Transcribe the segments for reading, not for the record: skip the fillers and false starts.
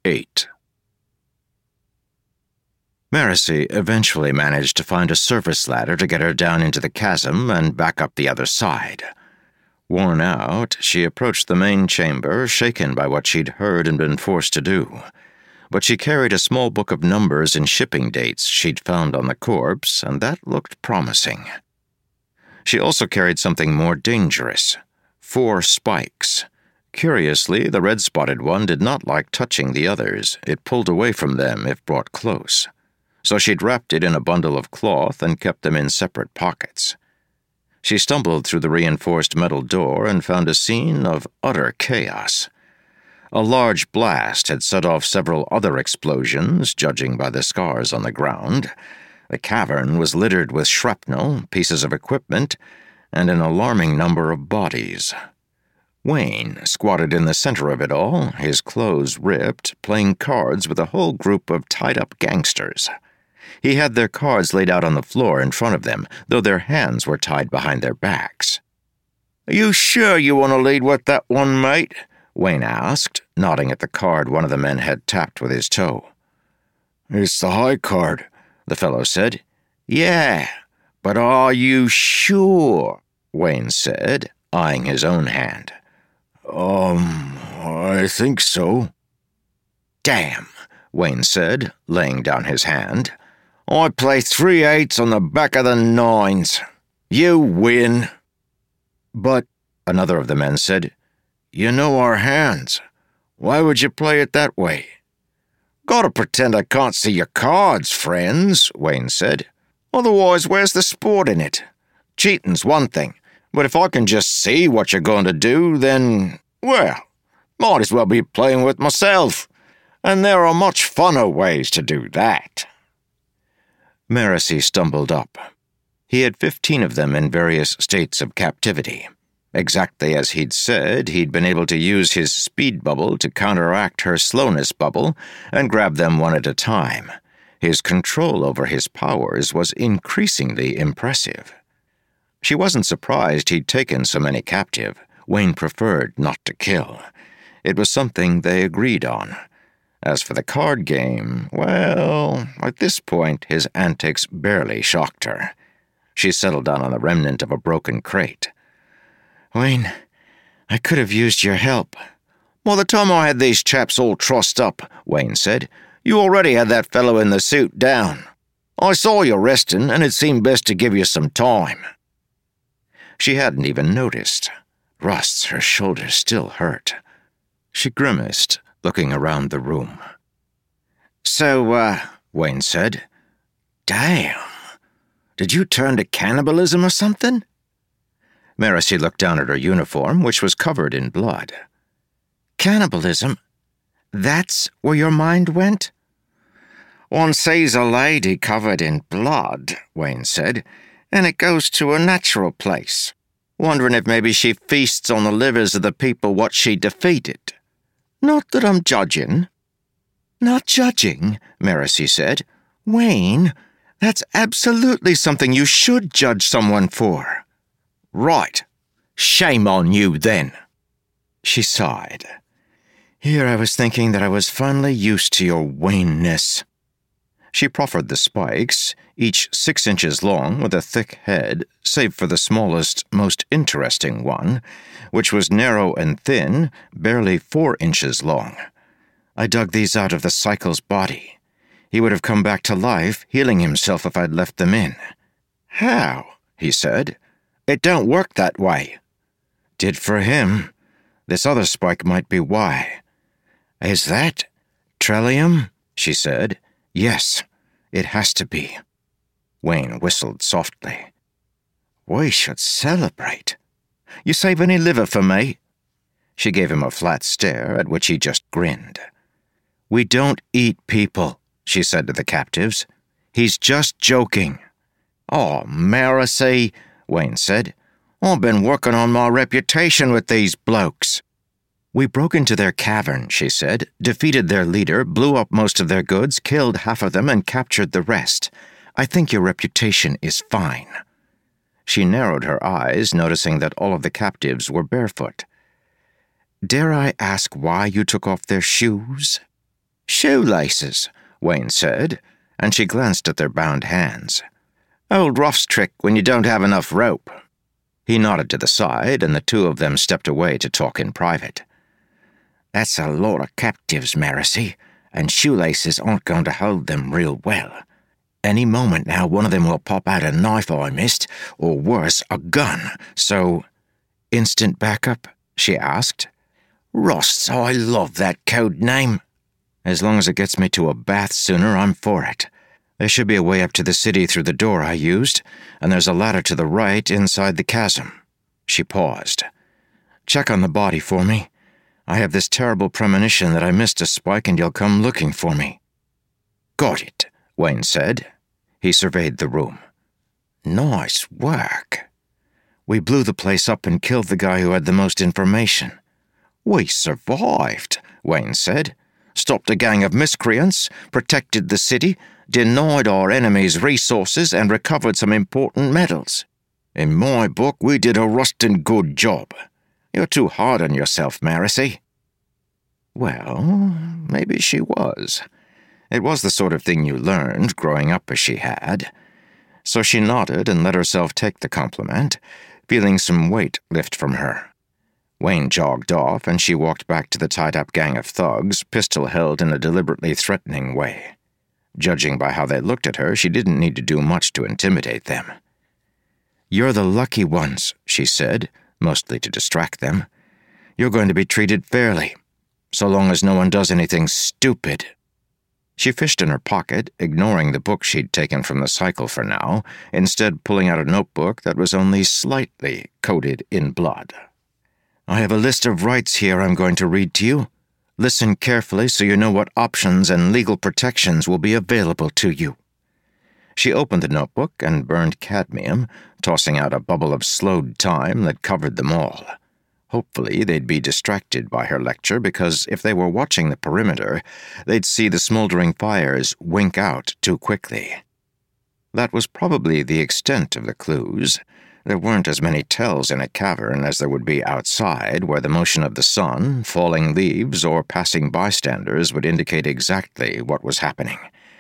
8. Marcy eventually managed to find a service ladder to get her down into the chasm and back up the other side. Worn out, she approached the main chamber, shaken by what she'd heard and been forced to do. But she carried a small book of numbers and shipping dates she'd found on the corpse, and that looked promising. She also carried something more dangerous: 4 spikes. Curiously, the red-spotted one did not like touching the others. It pulled away from them if brought close. So she'd wrapped it in a bundle of cloth and kept them in separate pockets. She stumbled through the reinforced metal door and found a scene of utter chaos. A large blast had set off several other explosions, judging by the scars on the ground. The cavern was littered with shrapnel, pieces of equipment, and an alarming number of bodies. Wayne squatted in the center of it all, his clothes ripped, playing cards with a whole group of tied-up gangsters. He had their cards laid out on the floor in front of them, though their hands were tied behind their backs. "Are you sure you want to lead with that one, mate?" Wayne asked, nodding at the card one of the men had tapped with his toe. "It's the high card," the fellow said. "Yeah, but are you sure?" Wayne said, eyeing his own hand. I think so." "Damn," Wayne said, laying down his hand. "I play 3 8s on the back of the 9s. You win." "But," another of the men said, "you know our hands. Why would you play it that way?" "Gotta pretend I can't see your cards, friends," Wayne said. "Otherwise, where's the sport in it? Cheating's one thing, but if I can just see what you're going to do, then, well, might as well be playing with myself. And there are much funner ways to do that." Marcy stumbled up. He had 15 of them in various states of captivity. Exactly as he'd said, he'd been able to use his speed bubble to counteract her slowness bubble and grab them one at a time. His control over his powers was increasingly impressive. She wasn't surprised he'd taken so many captive. Wayne preferred not to kill. It was something they agreed on. As for the card game, well, at this point his antics barely shocked her. She settled down on the remnant of a broken crate. "Wayne, I could have used your help." "By the time I had these chaps all trussed up," Wayne said, "you already had that fellow in the suit down. I saw you resting, and it seemed best to give you some time." She hadn't even noticed. Rusts, her shoulders still hurt. She grimaced, looking around the room. "So, Wayne said, damn, did you turn to cannibalism or something?" Marcy looked down at her uniform, which was covered in blood. "Cannibalism? That's where your mind went?" "One sees a lady covered in blood," Wayne said, "and it goes to a natural place, wondering if maybe she feasts on the livers of the people what she defeated. Not that I'm judging." "Not judging," Marcy said. "Wayne, that's absolutely something you should judge someone for." "Right. Shame on you, then." She sighed. "Here I was thinking that I was finally used to your Wayne-ness." She proffered the spikes, each 6 inches long with a thick head, save for the smallest, most interesting one, which was narrow and thin, barely 4 inches long. "I dug these out of the cycle's body. He would have come back to life, healing himself if I'd left them in." "How?" he said. "It don't work that way." "Did for him. This other spike might be why." "Is that Trellium?" she said. "Yes, it has to be." Wayne whistled softly. "We should celebrate. You save any liver for me?" She gave him a flat stare, at which he just grinned. "We don't eat people," she said to the captives. "He's just joking." "Oh, Marcy," Wayne said. "I've been working on my reputation with these blokes." "We broke into their cavern," she said, "defeated their leader, blew up most of their goods, killed half of them, and captured the rest. I think your reputation is fine." She narrowed her eyes, noticing that all of the captives were barefoot. "Dare I ask why you took off their shoes?" "Shoelaces," Wayne said, and she glanced at their bound hands. "Old Ruff's trick when you don't have enough rope." He nodded to the side, and the two of them stepped away to talk in private. "That's a lot of captives, Marasi, and shoelaces aren't going to hold them real well. Any moment now one of them will pop out a knife I missed, or worse, a gun, so—" "Instant backup?" she asked. "Rosts, I love that code name. As long as it gets me to a bath sooner, I'm for it. There should be a way up to the city through the door I used, and there's a ladder to the right inside the chasm." She paused. "Check on the body for me. I have this terrible premonition that I missed a spike and you'll come looking for me." "Got it," Wayne said. He surveyed the room. "Nice work. We blew the place up and killed the guy who had the most information." "We survived," Wayne said. "Stopped a gang of miscreants, protected the city, denied our enemies resources, and recovered some important metals. In my book, we did a rustin' good job. You're too hard on yourself, Marasi." Well, maybe she was. It was the sort of thing you learned growing up as she had. So she nodded and let herself take the compliment, feeling some weight lift from her. Wayne jogged off, and she walked back to the tied-up gang of thugs, pistol held in a deliberately threatening way. Judging by how they looked at her, she didn't need to do much to intimidate them. "You're the lucky ones," she said, mostly to distract them. "You're going to be treated fairly, so long as no one does anything stupid." She fished in her pocket, ignoring the book she'd taken from the cycle for now, instead pulling out a notebook that was only slightly coated in blood. "I have a list of rights here I'm going to read to you. Listen carefully so you know what options and legal protections will be available to you." She opened the notebook and burned cadmium, tossing out a bubble of slowed time that covered them all. Hopefully they'd be distracted by her lecture, because if they were watching the perimeter, they'd see the smoldering fires wink out too quickly. That was probably the extent of the clues. There weren't as many tells in a cavern as there would be outside, where the motion of the sun, falling leaves, or passing bystanders would indicate exactly what was happening.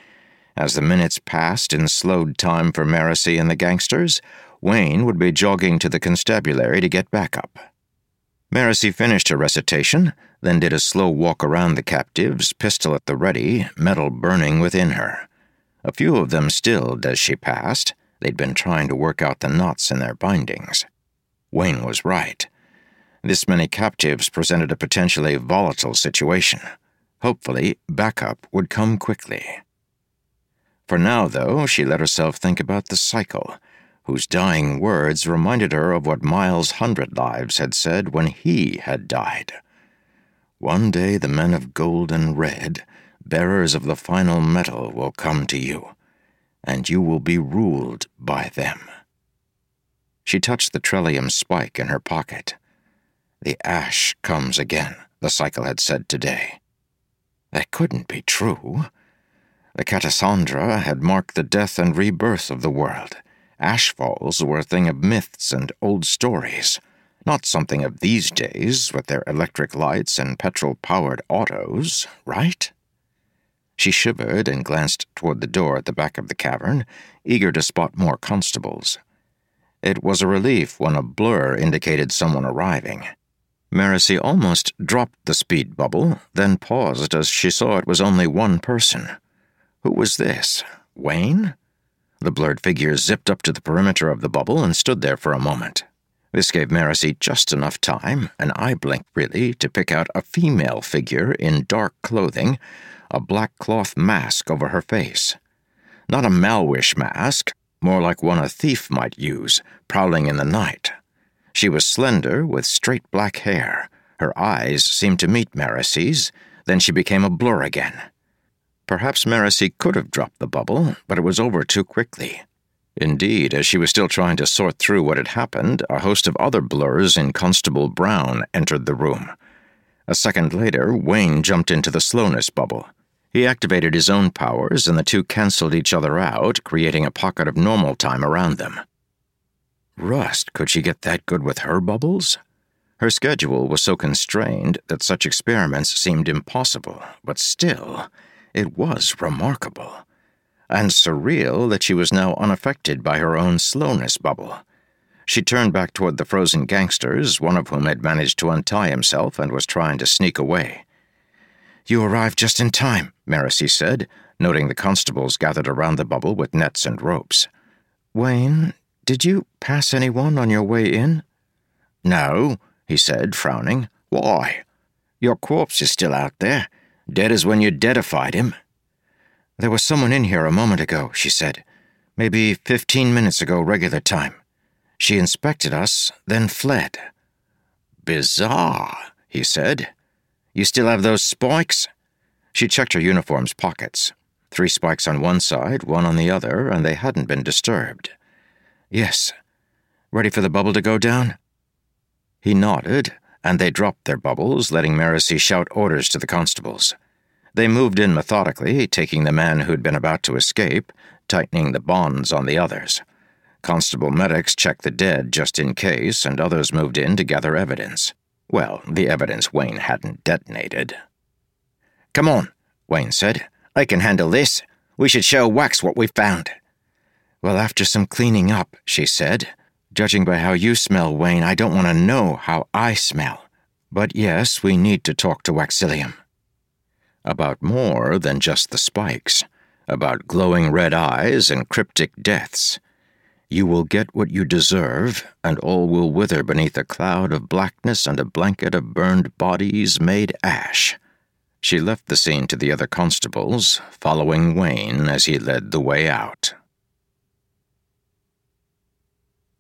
As the minutes passed in slowed time for Marasi and the gangsters, Wayne would be jogging to the constabulary to get backup. Marasi finished her recitation, then did a slow walk around the captives, pistol at the ready, metal burning within her. A few of them stilled as she passed. They'd been trying to work out the knots in their bindings. Wayne was right. This many captives presented a potentially volatile situation. Hopefully, backup would come quickly. For now, though, she let herself think about the cycle, whose dying words reminded her of what Miles Hundredlives had said when he had died. "One day the men of gold and red, bearers of the final metal, will come to you, and you will be ruled by them." She touched the trellium spike in her pocket. "The ash comes again," the cycle had said today. That couldn't be true. The Catasandra had marked the death and rebirth of the world. Ashfalls were a thing of myths and old stories, not something of these days with their electric lights and petrol-powered autos, right? She shivered and glanced toward the door at the back of the cavern, eager to spot more constables. It was a relief when a blur indicated someone arriving. Marasi almost dropped the speed bubble, then paused as she saw it was only one person. Who was this? Wayne? The blurred figure zipped up to the perimeter of the bubble and stood there for a moment. This gave Marasi just enough time, an eye blink really, to pick out a female figure in dark clothing, a black cloth mask over her face. Not a Malwish mask, more like one a thief might use, prowling in the night. She was slender, with straight black hair. Her eyes seemed to meet Marasi's, then she became a blur again. Perhaps Marasi could have dropped the bubble, but it was over too quickly. Indeed, as she was still trying to sort through what had happened, a host of other blurs in Constable Brown entered the room. A second later, Wayne jumped into the slowness bubble. He activated his own powers, and the two canceled each other out, creating a pocket of normal time around them. Rust, could she get that good with her bubbles? Her schedule was so constrained that such experiments seemed impossible, but still, it was remarkable. And surreal that she was now unaffected by her own slowness bubble. She turned back toward the frozen gangsters, one of whom had managed to untie himself and was trying to sneak away. "You arrived just in time," Marcy said, noting the constables gathered around the bubble with nets and ropes. "Wayne, did you pass anyone on your way in?" "No," he said, frowning. "Why? Your corpse is still out there, dead as when you deadified him." "There was someone in here a moment ago," she said. "Maybe 15 minutes ago regular time. She inspected us, then fled." "Bizarre," he said. "You still have those spikes?" She checked her uniform's pockets. 3 spikes on one side, 1 on the other, and they hadn't been disturbed. "Yes. Ready for the bubble to go down?" He nodded, and they dropped their bubbles, letting Marcy shout orders to the constables. They moved in methodically, taking the man who'd been about to escape, tightening the bonds on the others. Constable medics checked the dead just in case, and others moved in to gather evidence. Well, the evidence Wayne hadn't detonated. "Come on," Wayne said. "I can handle this. We should show Wax what we found." "Well, after some cleaning up," she said. "Judging by how you smell, Wayne, I don't want to know how I smell. But yes, we need to talk to Waxilium." About more than just the spikes. About glowing red eyes and cryptic deaths. "You will get what you deserve, and all will wither beneath a cloud of blackness and a blanket of burned bodies made ash." She left the scene to the other constables, following Wayne as he led the way out.